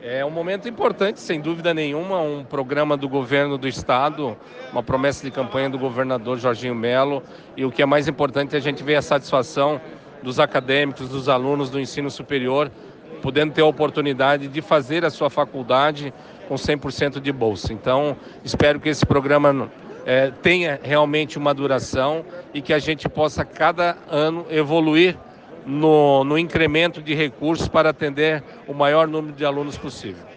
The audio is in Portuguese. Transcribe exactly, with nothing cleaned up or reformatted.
É um momento importante, sem dúvida nenhuma, um programa do governo do estado, uma promessa de campanha do governador Jorginho Melo, e o que é mais importante é a gente ver a satisfação dos acadêmicos, dos alunos do ensino superior, podendo ter a oportunidade de fazer a sua faculdade com cem por cento de bolsa. Então, espero que esse programa é, tenha realmente uma duração e que a gente possa, cada ano, evoluir No, no incremento de recursos para atender o maior número de alunos possível.